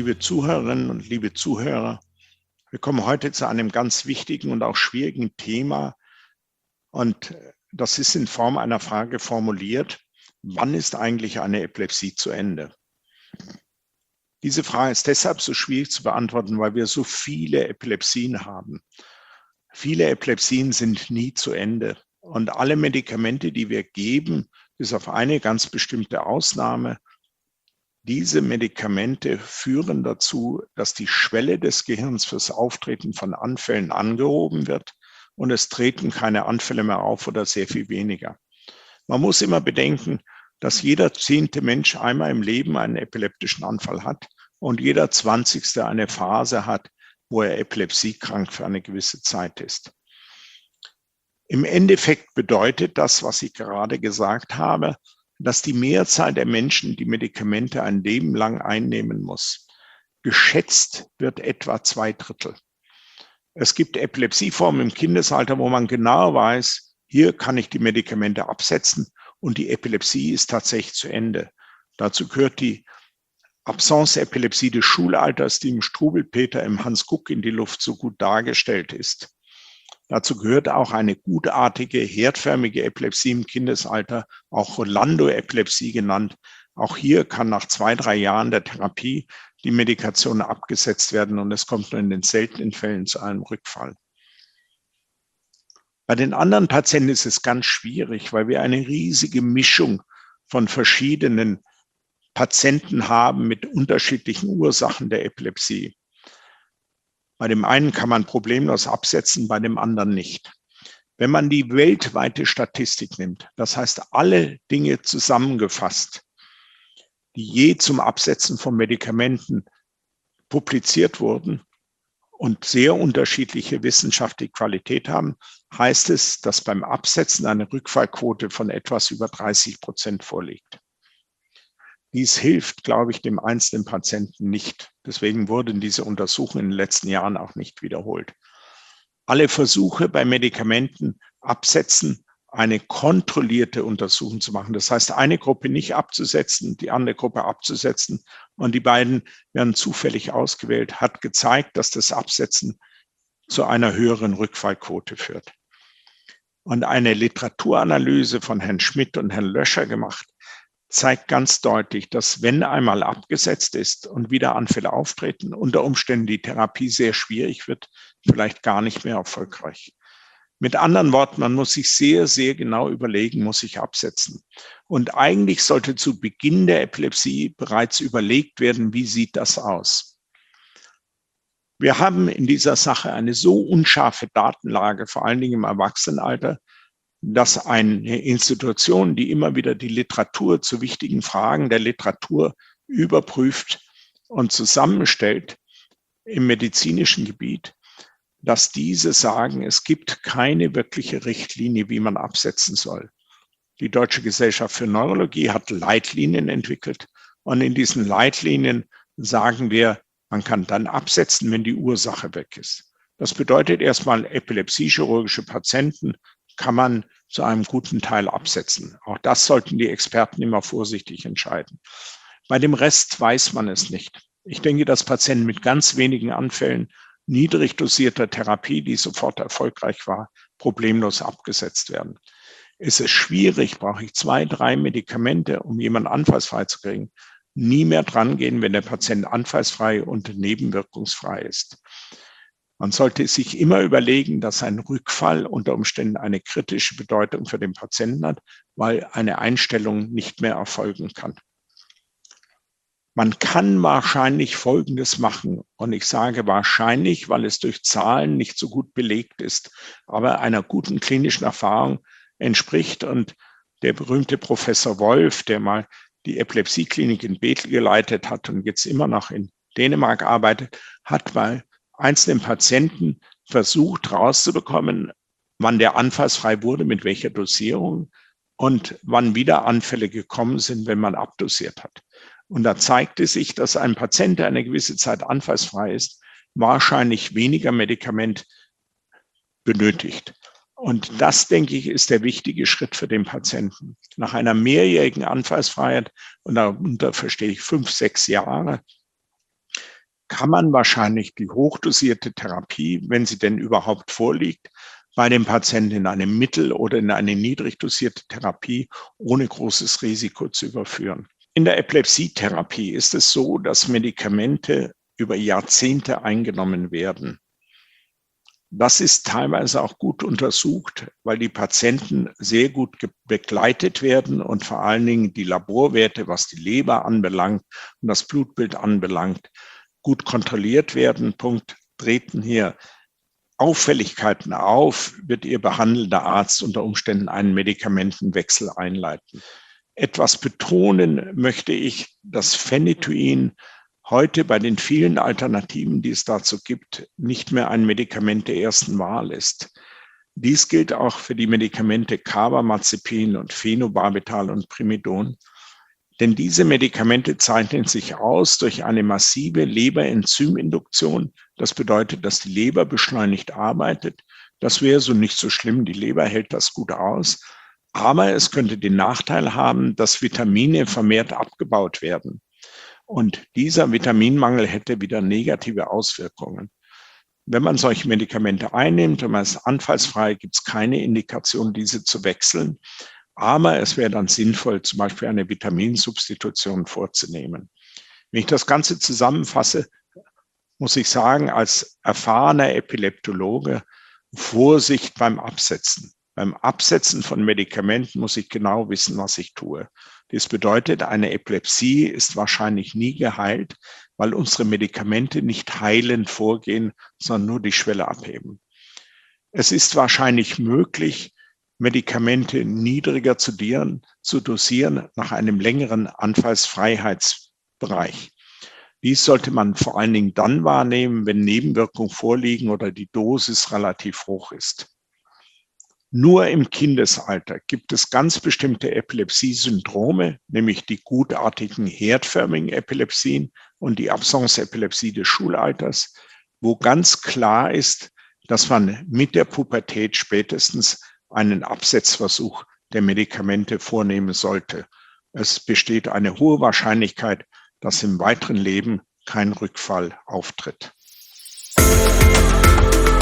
Liebe Zuhörerinnen und liebe Zuhörer, wir kommen heute zu einem ganz wichtigen und auch schwierigen Thema. Und das ist in Form einer Frage formuliert: Wann ist eigentlich eine Epilepsie zu Ende? Diese Frage ist deshalb so schwierig zu beantworten, weil wir so viele Epilepsien haben. Viele Epilepsien sind nie zu Ende. Und alle Medikamente, die wir geben, bis auf eine ganz bestimmte Ausnahme, diese Medikamente führen dazu, dass die Schwelle des Gehirns fürs Auftreten von Anfällen angehoben wird und es treten keine Anfälle mehr auf oder sehr viel weniger. Man muss immer bedenken, dass jeder 10. Mensch einmal im Leben einen epileptischen Anfall hat und jeder 20. eine Phase hat, wo er epilepsiekrank für eine gewisse Zeit ist. Im Endeffekt bedeutet das, was ich gerade gesagt habe, dass die Mehrzahl der Menschen die Medikamente ein Leben lang einnehmen muss. Geschätzt wird etwa 2/3. Es gibt Epilepsieformen im Kindesalter, wo man genau weiß, hier kann ich die Medikamente absetzen und die Epilepsie ist tatsächlich zu Ende. Dazu gehört die Absence-Epilepsie des Schulalters, die im Struwelpeter im Hans Kuck in die Luft so gut dargestellt ist. Dazu gehört auch eine gutartige, herdförmige Epilepsie im Kindesalter, auch Rolando-Epilepsie genannt. Auch hier kann nach 2-3 Jahren der Therapie die Medikation abgesetzt werden und es kommt nur in den seltenen Fällen zu einem Rückfall. Bei den anderen Patienten ist es ganz schwierig, weil wir eine riesige Mischung von verschiedenen Patienten haben mit unterschiedlichen Ursachen der Epilepsie. Bei dem einen kann man problemlos absetzen, bei dem anderen nicht. Wenn man die weltweite Statistik nimmt, das heißt alle Dinge zusammengefasst, die je zum Absetzen von Medikamenten publiziert wurden und sehr unterschiedliche wissenschaftliche Qualität haben, heißt es, dass beim Absetzen eine Rückfallquote von etwas über 30% vorliegt. Dies hilft, glaube ich, dem einzelnen Patienten nicht. Deswegen wurden diese Untersuchungen in den letzten Jahren auch nicht wiederholt. Alle Versuche bei Medikamenten absetzen, eine kontrollierte Untersuchung zu machen. Das heißt, eine Gruppe nicht abzusetzen, die andere Gruppe abzusetzen und die beiden werden zufällig ausgewählt, hat gezeigt, dass das Absetzen zu einer höheren Rückfallquote führt. Und eine Literaturanalyse von Herrn Schmidt und Herrn Löscher gemacht, zeigt ganz deutlich, dass wenn einmal abgesetzt ist und wieder Anfälle auftreten, unter Umständen die Therapie sehr schwierig wird, vielleicht gar nicht mehr erfolgreich. Mit anderen Worten, man muss sich sehr, sehr genau überlegen, muss ich absetzen. Und eigentlich sollte zu Beginn der Epilepsie bereits überlegt werden, wie sieht das aus? Wir haben in dieser Sache eine so unscharfe Datenlage, vor allen Dingen im Erwachsenenalter, dass eine Institution, die immer wieder die Literatur zu wichtigen Fragen der Literatur überprüft und zusammenstellt im medizinischen Gebiet, dass diese sagen, es gibt keine wirkliche Richtlinie, wie man absetzen soll. Die Deutsche Gesellschaft für Neurologie hat Leitlinien entwickelt und in diesen Leitlinien sagen wir, man kann dann absetzen, wenn die Ursache weg ist. Das bedeutet erstmal, epilepsiechirurgische Patienten kann man zu einem guten Teil absetzen. Auch das sollten die Experten immer vorsichtig entscheiden. Bei dem Rest weiß man es nicht. Ich denke, dass Patienten mit ganz wenigen Anfällen niedrig dosierter Therapie, die sofort erfolgreich war, problemlos abgesetzt werden. Es ist schwierig, brauche ich 2, 3 Medikamente, um jemanden anfallsfrei zu kriegen. Nie mehr dran gehen, wenn der Patient anfallsfrei und nebenwirkungsfrei ist. Man sollte sich immer überlegen, dass ein Rückfall unter Umständen eine kritische Bedeutung für den Patienten hat, weil eine Einstellung nicht mehr erfolgen kann. Man kann wahrscheinlich Folgendes machen, und ich sage wahrscheinlich, weil es durch Zahlen nicht so gut belegt ist, aber einer guten klinischen Erfahrung entspricht. Und der berühmte Professor Wolf, der mal die Epilepsieklinik in Bethel geleitet hat und jetzt immer noch in Dänemark arbeitet, hat bei einzelnen Patienten versucht herauszubekommen, wann der anfallsfrei wurde, mit welcher Dosierung und wann wieder Anfälle gekommen sind, wenn man abdosiert hat. Und da zeigte sich, dass ein Patient, der eine gewisse Zeit anfallsfrei ist, wahrscheinlich weniger Medikament benötigt. Und das, denke ich, ist der wichtige Schritt für den Patienten. Nach einer mehrjährigen Anfallsfreiheit, und darunter verstehe ich 5, 6 Jahre, kann man wahrscheinlich die hochdosierte Therapie, wenn sie denn überhaupt vorliegt, bei dem Patienten in eine mittel- oder in eine niedrig dosierte Therapie ohne großes Risiko zu überführen. In der Epilepsietherapie ist es so, dass Medikamente über Jahrzehnte eingenommen werden. Das ist teilweise auch gut untersucht, weil die Patienten sehr gut begleitet werden und vor allen Dingen die Laborwerte, was die Leber anbelangt und das Blutbild anbelangt, gut kontrolliert werden. Punkt. Treten hier Auffälligkeiten auf, wird Ihr behandelnder Arzt unter Umständen einen Medikamentenwechsel einleiten. Etwas betonen möchte ich, dass Phenytoin heute bei den vielen Alternativen, die es dazu gibt, nicht mehr ein Medikament der ersten Wahl ist. Dies gilt auch für die Medikamente Carbamazepin und Phenobarbital und Primidon. Denn diese Medikamente zeichnen sich aus durch eine massive Leberenzyminduktion. Das bedeutet, dass die Leber beschleunigt arbeitet. Das wäre so nicht so schlimm. Die Leber hält das gut aus. Aber es könnte den Nachteil haben, dass Vitamine vermehrt abgebaut werden. Und dieser Vitaminmangel hätte wieder negative Auswirkungen. Wenn man solche Medikamente einnimmt und man ist anfallsfrei, gibt es keine Indikation, diese zu wechseln. Aber es wäre dann sinnvoll, zum Beispiel eine Vitaminsubstitution vorzunehmen. Wenn ich das Ganze zusammenfasse, muss ich sagen, als erfahrener Epileptologe, Vorsicht beim Absetzen. Beim Absetzen von Medikamenten muss ich genau wissen, was ich tue. Das bedeutet, eine Epilepsie ist wahrscheinlich nie geheilt, weil unsere Medikamente nicht heilend vorgehen, sondern nur die Schwelle abheben. Es ist wahrscheinlich möglich, Medikamente niedriger zu dosieren nach einem längeren Anfallsfreiheitsbereich. Dies sollte man vor allen Dingen dann wahrnehmen, wenn Nebenwirkungen vorliegen oder die Dosis relativ hoch ist. Nur im Kindesalter gibt es ganz bestimmte Epilepsie-Syndrome, nämlich die gutartigen herdförmigen Epilepsien und die Absence-Epilepsie des Schulalters, wo ganz klar ist, dass man mit der Pubertät spätestens einen Absetzversuch der Medikamente vornehmen sollte. Es besteht eine hohe Wahrscheinlichkeit, dass im weiteren Leben kein Rückfall auftritt.